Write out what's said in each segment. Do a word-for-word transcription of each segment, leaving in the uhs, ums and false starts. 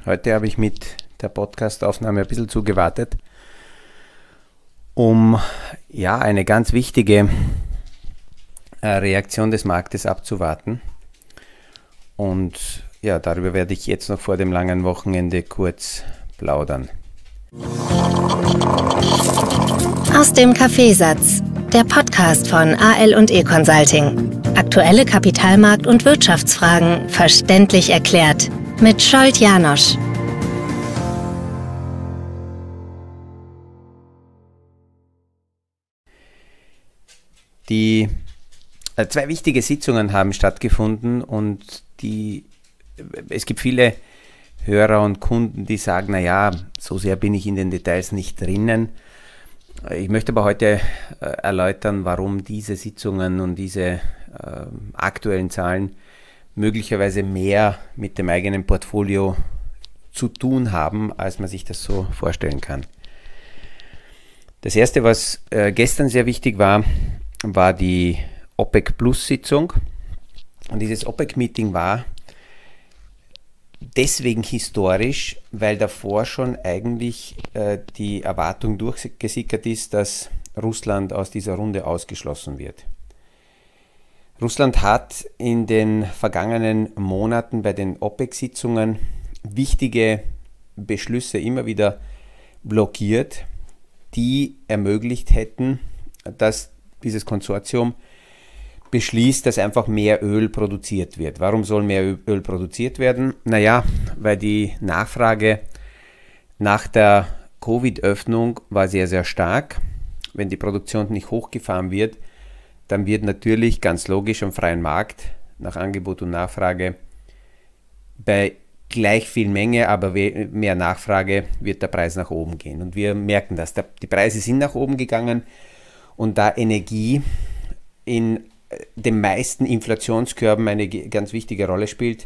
Heute habe ich mit der Podcast-Aufnahme ein bisschen zugewartet, um ja, eine ganz wichtige äh, Reaktion des Marktes abzuwarten. Und ja, darüber werde ich jetzt noch vor dem langen Wochenende kurz plaudern. Aus dem Kaffeesatz, der Podcast von A L und E Consulting. Aktuelle Kapitalmarkt- und Wirtschaftsfragen verständlich erklärt mit Scholt Janosch. Die äh, zwei wichtige Sitzungen haben stattgefunden und die, es gibt viele Hörer und Kunden, die sagen, naja, so sehr bin ich in den Details nicht drinnen. Ich möchte aber heute äh, erläutern, warum diese Sitzungen und diese äh, aktuellen Zahlen möglicherweise mehr mit dem eigenen Portfolio zu tun haben, als man sich das so vorstellen kann. Das erste, was äh, gestern sehr wichtig war, war die OPEC-Plus-Sitzung. Und dieses OPEC-Meeting war deswegen historisch, weil davor schon eigentlich äh, die Erwartung durchgesickert ist, dass Russland aus dieser Runde ausgeschlossen wird. Russland hat in den vergangenen Monaten bei den OPEC-Sitzungen wichtige Beschlüsse immer wieder blockiert, die ermöglicht hätten, dass dieses Konsortium beschließt, dass einfach mehr Öl produziert wird. Warum soll mehr Öl produziert werden? Naja, weil die Nachfrage nach der Covid-Öffnung war sehr, sehr stark. Wenn die Produktion nicht hochgefahren wird, dann wird natürlich ganz logisch am freien Markt nach Angebot und Nachfrage bei gleich viel Menge, aber mehr Nachfrage wird der Preis nach oben gehen. Und wir merken das. Die Preise sind nach oben gegangen und da Energie in den meisten Inflationskörben eine ganz wichtige Rolle spielt,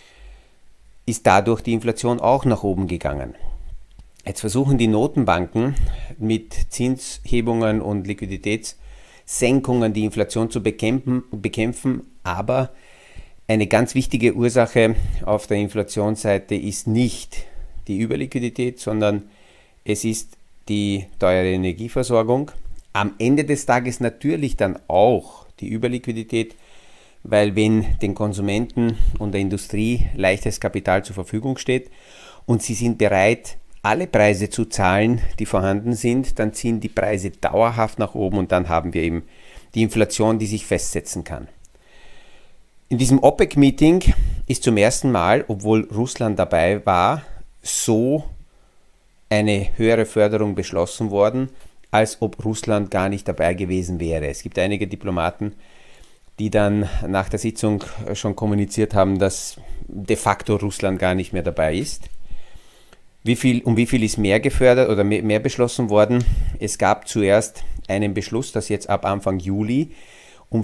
ist dadurch die Inflation auch nach oben gegangen. Jetzt versuchen die Notenbanken mit Zinshebungen und Liquiditätssenkungen die Inflation zu bekämpfen, bekämpfen, aber eine ganz wichtige Ursache auf der Inflationsseite ist nicht die Überliquidität, sondern es ist die teure Energieversorgung. Am Ende des Tages natürlich dann auch die Überliquidität, weil wenn den Konsumenten und der Industrie leichtes Kapital zur Verfügung steht und sie sind bereit, alle Preise zu zahlen, die vorhanden sind, dann ziehen die Preise dauerhaft nach oben und dann haben wir eben die Inflation, die sich festsetzen kann. In diesem OPEC-Meeting ist zum ersten Mal, obwohl Russland dabei war, so eine höhere Förderung beschlossen worden, als ob Russland gar nicht dabei gewesen wäre. Es gibt einige Diplomaten, die dann nach der Sitzung schon kommuniziert haben, dass de facto Russland gar nicht mehr dabei ist. Wie viel, um wie viel ist mehr gefördert oder mehr, mehr beschlossen worden? Es gab zuerst einen Beschluss, dass jetzt ab Anfang Juli um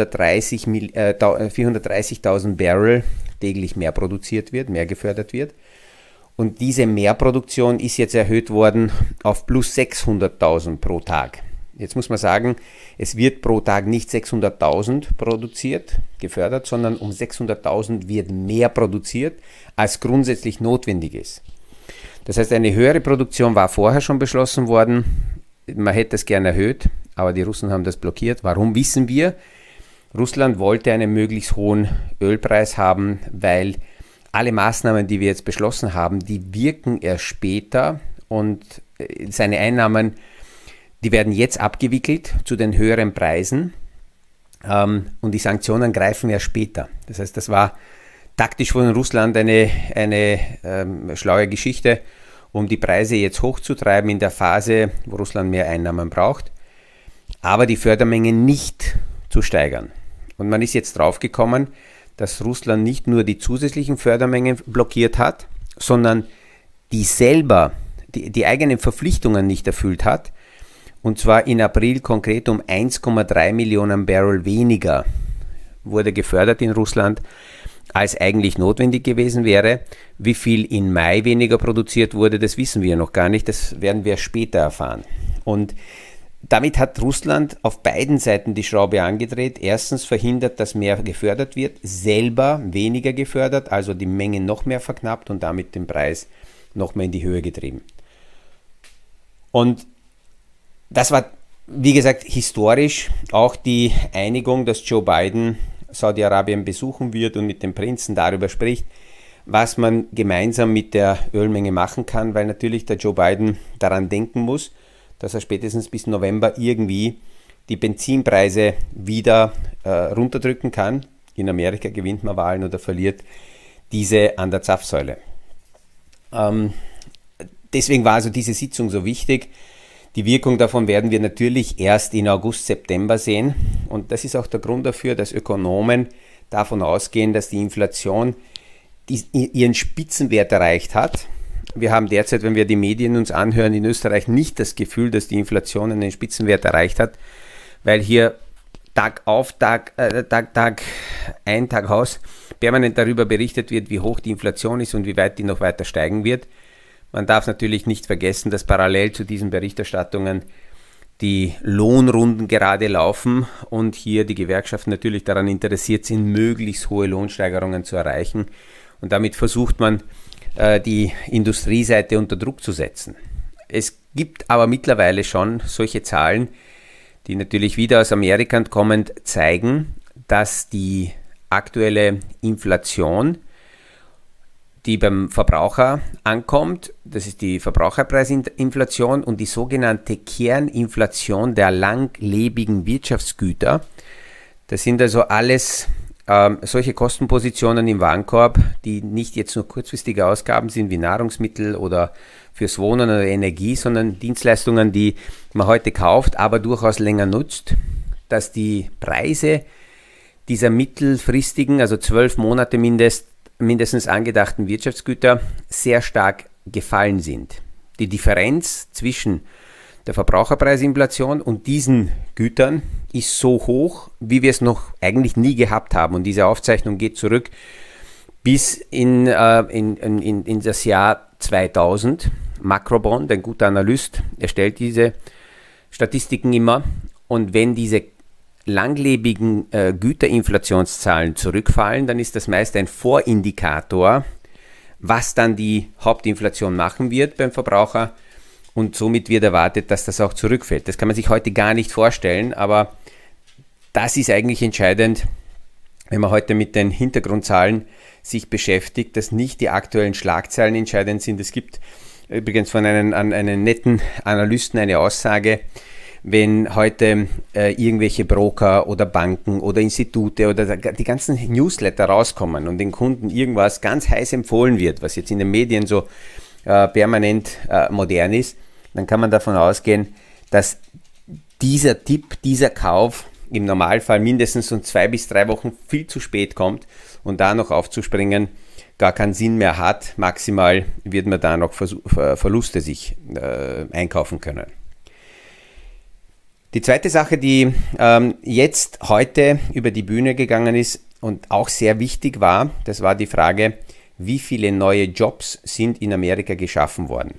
vierhundertdreißigtausend Barrel täglich mehr produziert wird, mehr gefördert wird. Und diese Mehrproduktion ist jetzt erhöht worden auf plus sechshunderttausend pro Tag. Jetzt muss man sagen, es wird pro Tag nicht sechshunderttausend produziert, gefördert, sondern um sechshunderttausend wird mehr produziert, als grundsätzlich notwendig ist. Das heißt, eine höhere Produktion war vorher schon beschlossen worden. Man hätte es gern erhöht, aber die Russen haben das blockiert. Warum, wissen wir? Russland wollte einen möglichst hohen Ölpreis haben, weil alle Maßnahmen, die wir jetzt beschlossen haben, die wirken erst später und seine Einnahmen, die werden jetzt abgewickelt zu den höheren Preisen ähm, und die Sanktionen greifen erst später. Das heißt, das war taktisch von Russland eine, eine ähm, schlaue Geschichte, um die Preise jetzt hochzutreiben in der Phase, wo Russland mehr Einnahmen braucht, aber die Fördermengen nicht zu steigern. Und man ist jetzt draufgekommen, dass Russland nicht nur die zusätzlichen Fördermengen blockiert hat, sondern die selber, die, die eigenen Verpflichtungen nicht erfüllt hat. Und zwar in April konkret um eins Komma drei Millionen Barrel weniger wurde gefördert in Russland, als eigentlich notwendig gewesen wäre. Wie viel in Mai weniger produziert wurde, das wissen wir noch gar nicht. Das werden wir später erfahren. Und damit hat Russland auf beiden Seiten die Schraube angedreht. Erstens verhindert, dass mehr gefördert wird, selber weniger gefördert, also die Menge noch mehr verknappt und damit den Preis noch mehr in die Höhe getrieben. Und das war, wie gesagt, historisch auch die Einigung, dass Joe Biden Saudi-Arabien besuchen wird und mit dem Prinzen darüber spricht, was man gemeinsam mit der Ölmenge machen kann, weil natürlich der Joe Biden daran denken muss, dass er spätestens bis November irgendwie die Benzinpreise wieder äh, runterdrücken kann. In Amerika gewinnt man Wahlen oder verliert diese an der Zapfsäule. Ähm, deswegen war also diese Sitzung so wichtig. Die Wirkung davon werden wir natürlich erst in August, September sehen. Und das ist auch der Grund dafür, dass Ökonomen davon ausgehen, dass die Inflation die ihren Spitzenwert erreicht hat. Wir haben derzeit, wenn wir die Medien uns anhören, in Österreich nicht das Gefühl, dass die Inflation einen Spitzenwert erreicht hat, weil hier Tag auf, Tag, äh, Tag, Tag ein, Tag aus permanent darüber berichtet wird, wie hoch die Inflation ist und wie weit die noch weiter steigen wird. Man darf natürlich nicht vergessen, dass parallel zu diesen Berichterstattungen die Lohnrunden gerade laufen und hier die Gewerkschaften natürlich daran interessiert sind, möglichst hohe Lohnsteigerungen zu erreichen. Und damit versucht man, die Industrieseite unter Druck zu setzen. Es gibt aber mittlerweile schon solche Zahlen, die natürlich wieder aus Amerika kommend zeigen, dass die aktuelle Inflation, die beim Verbraucher ankommt, das ist die Verbraucherpreisinflation und die sogenannte Kerninflation der langlebigen Wirtschaftsgüter. Das sind also alles ähm, solche Kostenpositionen im Warenkorb, die nicht jetzt nur kurzfristige Ausgaben sind wie Nahrungsmittel oder fürs Wohnen oder Energie, sondern Dienstleistungen, die man heute kauft, aber durchaus länger nutzt, dass die Preise dieser mittelfristigen, also zwölf Monate mindest, mindestens angedachten Wirtschaftsgüter sehr stark gefallen sind. Die Differenz zwischen der Verbraucherpreisinflation und diesen Gütern ist so hoch, wie wir es noch eigentlich nie gehabt haben. Und diese Aufzeichnung geht zurück bis in, äh, in, in, in das Jahr zweitausend. Macrobond, ein guter Analyst, erstellt diese Statistiken immer. Und wenn diese langlebigen äh, Güterinflationszahlen zurückfallen, dann ist das meist ein Vorindikator, was dann die Hauptinflation machen wird beim Verbraucher und somit wird erwartet, dass das auch zurückfällt. Das kann man sich heute gar nicht vorstellen, aber das ist eigentlich entscheidend, wenn man heute mit den Hintergrundzahlen sich beschäftigt, dass nicht die aktuellen Schlagzeilen entscheidend sind. Es gibt übrigens von einem, an einen netten Analysten eine Aussage, wenn heute äh, irgendwelche Broker oder Banken oder Institute oder die ganzen Newsletter rauskommen und den Kunden irgendwas ganz heiß empfohlen wird, was jetzt in den Medien so äh, permanent äh, modern ist, dann kann man davon ausgehen, dass dieser Tipp, dieser Kauf im Normalfall mindestens um zwei bis drei Wochen viel zu spät kommt und da noch aufzuspringen gar keinen Sinn mehr hat. Maximal wird man da noch Ver- Verluste sich äh, einkaufen können. Die zweite Sache, die ähm, jetzt heute über die Bühne gegangen ist und auch sehr wichtig war, das war die Frage, wie viele neue Jobs sind in Amerika geschaffen worden.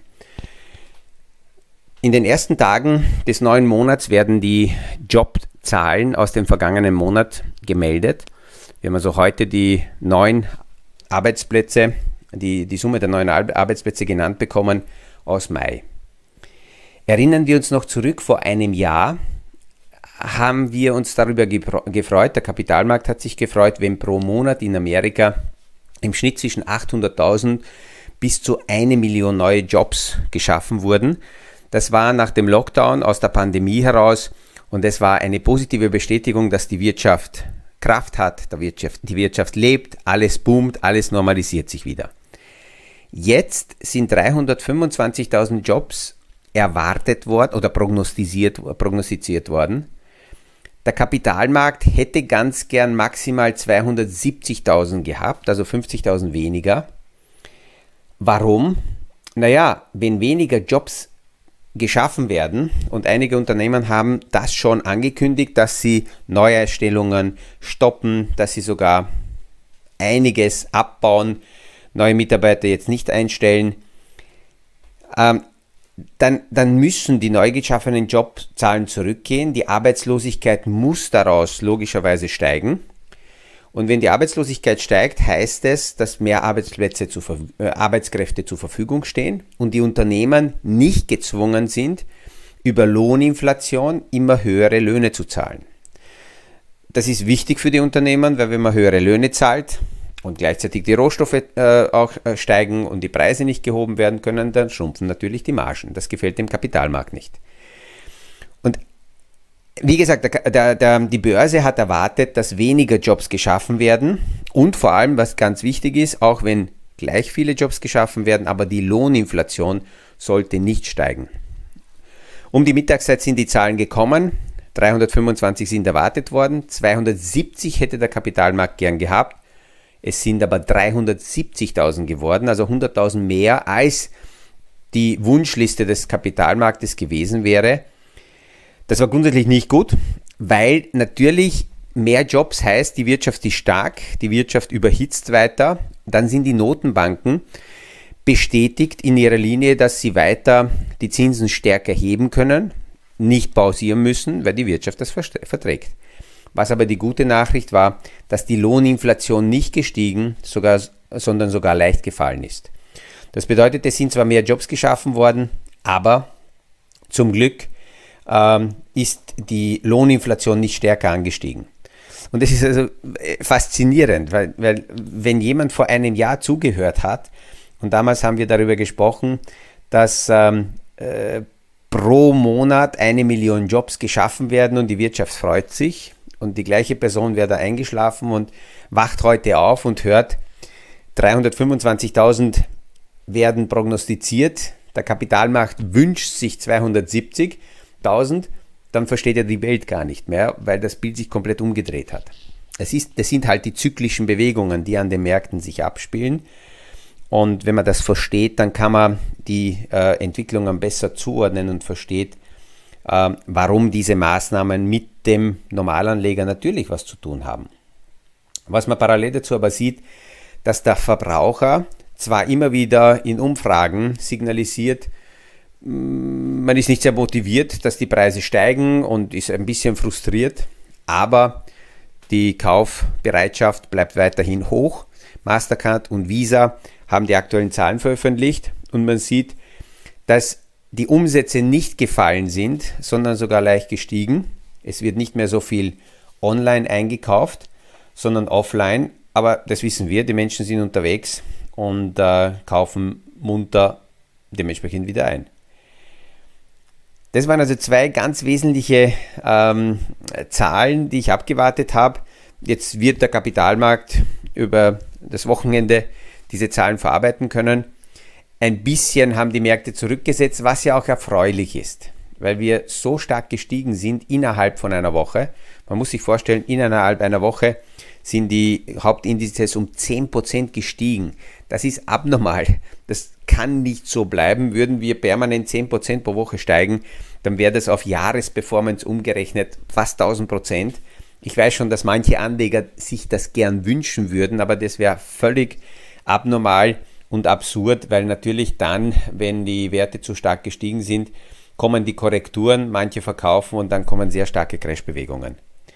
In den ersten Tagen des neuen Monats werden die Jobzahlen aus dem vergangenen Monat gemeldet. Wir haben also heute die neuen Arbeitsplätze, die, die Summe der neuen Arbeitsplätze genannt bekommen aus Mai. Erinnern wir uns noch zurück, vor einem Jahr haben wir uns darüber gefreut, der Kapitalmarkt hat sich gefreut, wenn pro Monat in Amerika im Schnitt zwischen achthunderttausend bis zu eine Million neue Jobs geschaffen wurden. Das war nach dem Lockdown aus der Pandemie heraus und es war eine positive Bestätigung, dass die Wirtschaft Kraft hat, die Wirtschaft, die Wirtschaft lebt, alles boomt, alles normalisiert sich wieder. Jetzt sind dreihundertfünfundzwanzigtausend Jobs erwartet worden oder prognostiziert, prognostiziert worden. Der Kapitalmarkt hätte ganz gern maximal zweihundertsiebzigtausend gehabt, also fünfzigtausend weniger. Warum? Naja, wenn weniger Jobs geschaffen werden und einige Unternehmen haben das schon angekündigt, dass sie Neuerstellungen stoppen, dass sie sogar einiges abbauen, neue Mitarbeiter jetzt nicht einstellen, ähm, dann, dann müssen die neu geschaffenen Jobzahlen zurückgehen. Die Arbeitslosigkeit muss daraus logischerweise steigen. Und wenn die Arbeitslosigkeit steigt, heißt es, dass mehr Arbeitsplätze zu, äh, Arbeitskräfte zur Verfügung stehen und die Unternehmen nicht gezwungen sind, über Lohninflation immer höhere Löhne zu zahlen. Das ist wichtig für die Unternehmen, weil wenn man höhere Löhne zahlt und gleichzeitig die Rohstoffe äh, auch äh, steigen und die Preise nicht gehoben werden können, dann schrumpfen natürlich die Margen. Das gefällt dem Kapitalmarkt nicht. Und wie gesagt, der, der, der, die Börse hat erwartet, dass weniger Jobs geschaffen werden und vor allem, was ganz wichtig ist, auch wenn gleich viele Jobs geschaffen werden, aber die Lohninflation sollte nicht steigen. Um die Mittagszeit sind die Zahlen gekommen, dreihundertfünfundzwanzig sind erwartet worden, zweihundertsiebzig hätte der Kapitalmarkt gern gehabt, es sind aber dreihundertsiebzigtausend geworden, also hunderttausend mehr als die Wunschliste des Kapitalmarktes gewesen wäre. Das war grundsätzlich nicht gut, weil natürlich mehr Jobs heißt, die Wirtschaft ist stark, die Wirtschaft überhitzt weiter. Dann sind die Notenbanken bestätigt in ihrer Linie, dass sie weiter die Zinsen stärker heben können, nicht pausieren müssen, weil die Wirtschaft das verträgt. Was aber die gute Nachricht war, dass die Lohninflation nicht gestiegen, sogar, sondern sogar leicht gefallen ist. Das bedeutet, es sind zwar mehr Jobs geschaffen worden, aber zum Glück ist die Lohninflation nicht stärker angestiegen. Und das ist also faszinierend, weil, weil wenn jemand vor einem Jahr zugehört hat, und damals haben wir darüber gesprochen, dass ähm, äh, pro Monat eine Million Jobs geschaffen werden und die Wirtschaft freut sich und die gleiche Person wäre da eingeschlafen und wacht heute auf und hört, dreihundertfünfundzwanzigtausend werden prognostiziert, der Kapitalmarkt wünscht sich zweihundertsiebzigtausend, dann versteht er die Welt gar nicht mehr, weil das Bild sich komplett umgedreht hat. Das, ist, das sind halt die zyklischen Bewegungen, die an den Märkten sich abspielen. Und wenn man das versteht, dann kann man die äh, Entwicklungen besser zuordnen und versteht, äh, warum diese Maßnahmen mit dem Normalanleger natürlich was zu tun haben. Was man parallel dazu aber sieht, dass der Verbraucher zwar immer wieder in Umfragen signalisiert, man ist nicht sehr motiviert, dass die Preise steigen und ist ein bisschen frustriert, aber die Kaufbereitschaft bleibt weiterhin hoch. Mastercard und Visa haben die aktuellen Zahlen veröffentlicht und man sieht, dass die Umsätze nicht gefallen sind, sondern sogar leicht gestiegen. Es wird nicht mehr so viel online eingekauft, sondern offline, aber das wissen wir, die Menschen sind unterwegs und äh, kaufen munter dementsprechend wieder ein. Das waren also zwei ganz wesentliche ähm, Zahlen, die ich abgewartet habe. Jetzt wird der Kapitalmarkt über das Wochenende diese Zahlen verarbeiten können. Ein bisschen haben die Märkte zurückgesetzt, was ja auch erfreulich ist, weil wir so stark gestiegen sind innerhalb von einer Woche. Man muss sich vorstellen, innerhalb einer Woche sind die Hauptindizes um zehn Prozent gestiegen. Das ist abnormal. Das kann nicht so bleiben. Würden wir permanent zehn Prozent pro Woche steigen, dann wäre das auf Jahresperformance umgerechnet fast tausend Prozent. Ich weiß schon, dass manche Anleger sich das gern wünschen würden, aber das wäre völlig abnormal und absurd, weil natürlich dann, wenn die Werte zu stark gestiegen sind, kommen die Korrekturen, manche verkaufen und dann kommen sehr starke Crashbewegungen.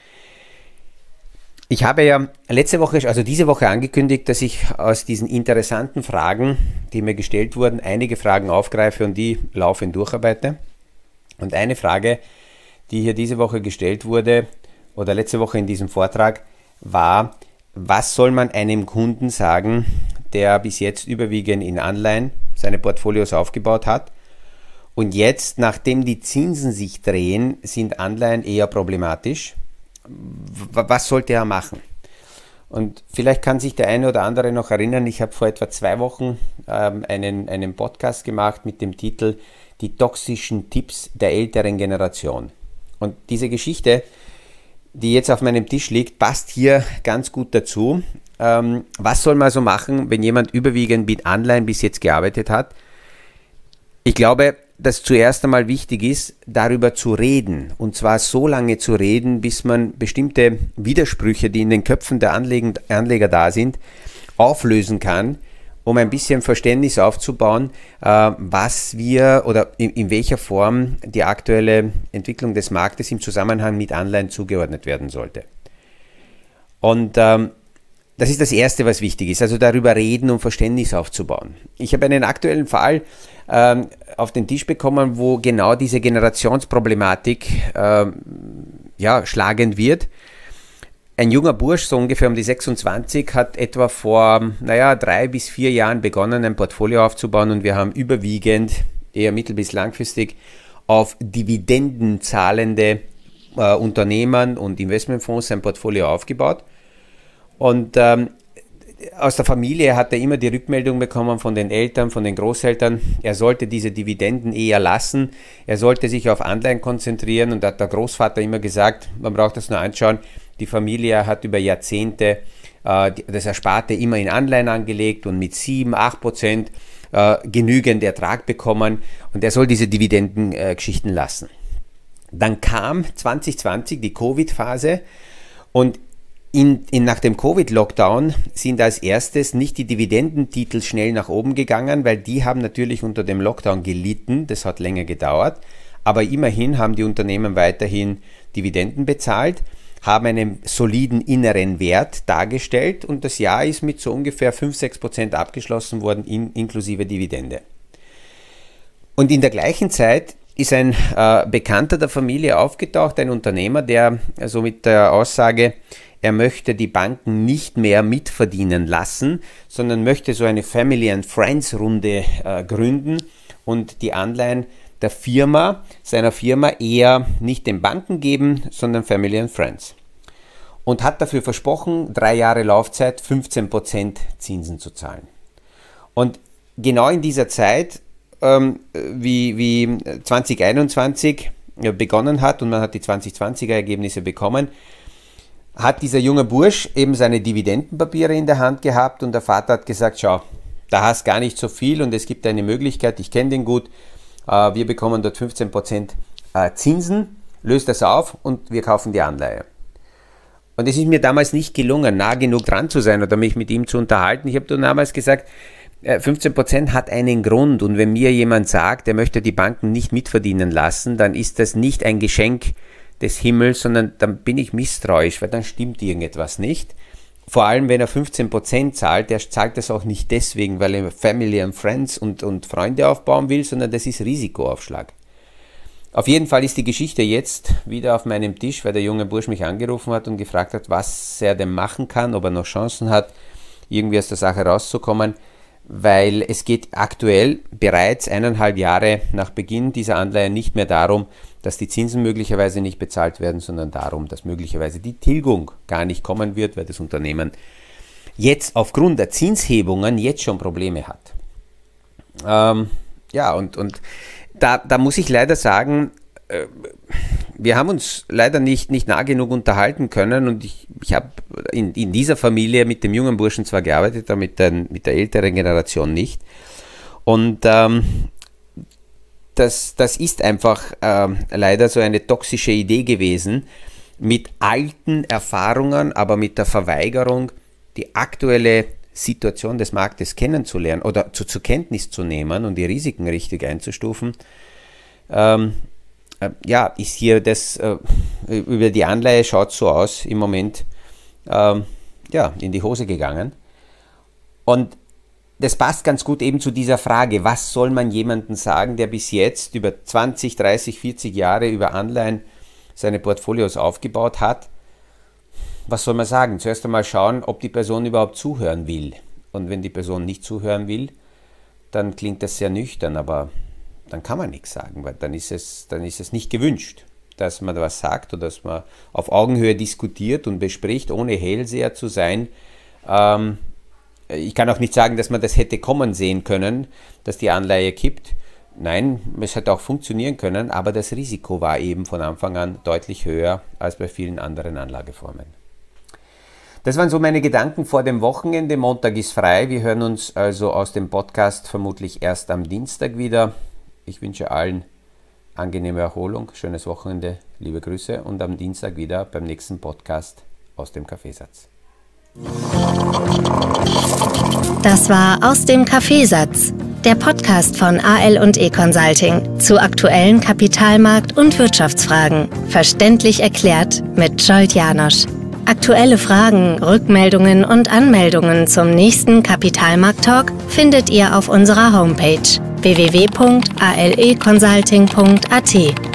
Ich habe ja letzte Woche, also diese Woche angekündigt, dass ich aus diesen interessanten Fragen, die mir gestellt wurden, einige Fragen aufgreife und die laufend durcharbeite. Und eine Frage, die hier diese Woche gestellt wurde oder letzte Woche in diesem Vortrag, war, was soll man einem Kunden sagen, der bis jetzt überwiegend in Anleihen seine Portfolios aufgebaut hat und jetzt, nachdem die Zinsen sich drehen, sind Anleihen eher problematisch. Was sollte er machen? Und vielleicht kann sich der eine oder andere noch erinnern, ich habe vor etwa zwei Wochen ähm, einen, einen Podcast gemacht mit dem Titel Die toxischen Tipps der älteren Generation. Und diese Geschichte, die jetzt auf meinem Tisch liegt, passt hier ganz gut dazu. Ähm, was soll man so machen, wenn jemand überwiegend mit Anleihen bis jetzt gearbeitet hat? Ich glaube, dass zuerst einmal wichtig ist, darüber zu reden. Und zwar so lange zu reden, bis man bestimmte Widersprüche, die in den Köpfen der Anleger, Anleger da sind, auflösen kann um ein bisschen Verständnis aufzubauen, äh, was wir oder in, in welcher Form die aktuelle Entwicklung des Marktes im Zusammenhang mit Anleihen zugeordnet werden sollte. Und ähm, das ist das Erste, was wichtig ist, also darüber reden, um Verständnis aufzubauen. Ich habe einen aktuellen Fall ähm, auf den Tisch bekommen, wo genau diese Generationsproblematik ähm, ja, schlagend wird. Ein junger Bursch, so ungefähr um die sechsundzwanzig, hat etwa vor naja, drei bis vier Jahren begonnen, ein Portfolio aufzubauen, und wir haben überwiegend, eher mittel- bis langfristig, auf Dividenden zahlende äh, Unternehmen und Investmentfonds ein Portfolio aufgebaut. Und ähm, aus der Familie hat er immer die Rückmeldung bekommen von den Eltern, von den Großeltern, er sollte diese Dividenden eher lassen, er sollte sich auf Anleihen konzentrieren, und da hat der Großvater immer gesagt, man braucht das nur anschauen, die Familie hat über Jahrzehnte äh, das Ersparte immer in Anleihen angelegt und mit sieben, acht Prozent äh, genügend Ertrag bekommen, und er soll diese Dividendengeschichten äh, lassen. Dann kam zwanzig zwanzig die Covid-Phase, und In, in, nach dem Covid-Lockdown sind als erstes nicht die Dividendentitel schnell nach oben gegangen, weil die haben natürlich unter dem Lockdown gelitten, das hat länger gedauert, aber immerhin haben die Unternehmen weiterhin Dividenden bezahlt, haben einen soliden inneren Wert dargestellt, und das Jahr ist mit so ungefähr fünf bis sechs Prozent abgeschlossen worden, in, inklusive Dividende. Und in der gleichen Zeit ist ein äh, Bekannter der Familie aufgetaucht, ein Unternehmer, der also mit der Aussage, er möchte die Banken nicht mehr mitverdienen lassen, sondern möchte so eine Family and Friends Runde äh, gründen und die Anleihen der Firma, seiner Firma eher nicht den Banken geben, sondern Family and Friends. Und hat dafür versprochen, drei Jahre Laufzeit, fünfzehn Prozent Zinsen zu zahlen. Und genau in dieser Zeit, ähm, wie, wie zwanzig einundzwanzig begonnen hat und man hat die zwanzig zwanziger Ergebnisse bekommen, hat dieser junge Bursch eben seine Dividendenpapiere in der Hand gehabt, und der Vater hat gesagt, schau, da hast gar nicht so viel und es gibt eine Möglichkeit, ich kenne den gut, wir bekommen dort fünfzehn Prozent Zinsen, löst das auf und wir kaufen die Anleihe. Und es ist mir damals nicht gelungen, nah genug dran zu sein oder mich mit ihm zu unterhalten. Ich habe damals gesagt, fünfzehn Prozent hat einen Grund, und wenn mir jemand sagt, er möchte die Banken nicht mitverdienen lassen, dann ist das nicht ein Geschenk des Himmels, sondern dann bin ich misstrauisch, weil dann stimmt irgendetwas nicht. Vor allem, wenn er fünfzehn Prozent zahlt, der zahlt das auch nicht deswegen, weil er Family and Friends und, und Freunde aufbauen will, sondern das ist Risikoaufschlag. Auf jeden Fall ist die Geschichte jetzt wieder auf meinem Tisch, weil der junge Bursch mich angerufen hat und gefragt hat, was er denn machen kann, ob er noch Chancen hat, irgendwie aus der Sache rauszukommen, weil es geht aktuell bereits eineinhalb Jahre nach Beginn dieser Anleihe nicht mehr darum, dass die Zinsen möglicherweise nicht bezahlt werden, sondern darum, dass möglicherweise die Tilgung gar nicht kommen wird, weil das Unternehmen jetzt aufgrund der Zinshebungen jetzt schon Probleme hat. Ähm, ja, und, und da, da muss ich leider sagen, äh, wir haben uns leider nicht, nicht nah genug unterhalten können, und ich, ich habe in, in dieser Familie mit dem jungen Burschen zwar gearbeitet, aber mit, den, mit der älteren Generation nicht. Und ähm, das, das ist einfach äh, leider so eine toxische Idee gewesen, mit alten Erfahrungen, aber mit der Verweigerung, die aktuelle Situation des Marktes kennenzulernen oder zu, zur Kenntnis zu nehmen und die Risiken richtig einzustufen. Ähm, äh, ja, ist hier das, äh, über die Anleihe schaut so aus, im Moment ähm, ja, in die Hose gegangen. Und das passt ganz gut eben zu dieser Frage, was soll man jemandem sagen, der bis jetzt über zwanzig, dreißig, vierzig Jahre über Anleihen seine Portfolios aufgebaut hat. Was soll man sagen? Zuerst einmal schauen, ob die Person überhaupt zuhören will. Und wenn die Person nicht zuhören will, dann klingt das sehr nüchtern, aber dann kann man nichts sagen, weil dann ist es, dann ist es nicht gewünscht, dass man was sagt oder dass man auf Augenhöhe diskutiert und bespricht, ohne Hellseher zu sein. Ähm, ich kann auch nicht sagen, dass man das hätte kommen sehen können, dass die Anleihe kippt. Nein, es hätte auch funktionieren können, aber das Risiko war eben von Anfang an deutlich höher als bei vielen anderen Anlageformen. Das waren so meine Gedanken vor dem Wochenende. Montag ist frei. Wir hören uns also aus dem Podcast vermutlich erst am Dienstag wieder. Ich wünsche allen angenehme Erholung, schönes Wochenende, liebe Grüße und am Dienstag wieder beim nächsten Podcast aus dem Kaffeesatz. Das war Aus dem Kaffeesatz, der Podcast von A L und E Consulting zu aktuellen Kapitalmarkt- und Wirtschaftsfragen. Verständlich erklärt mit Scholt Janosch. Aktuelle Fragen, Rückmeldungen und Anmeldungen zum nächsten Kapitalmarkt-Talk findet ihr auf unserer Homepage w w w punkt a l e consulting punkt a t.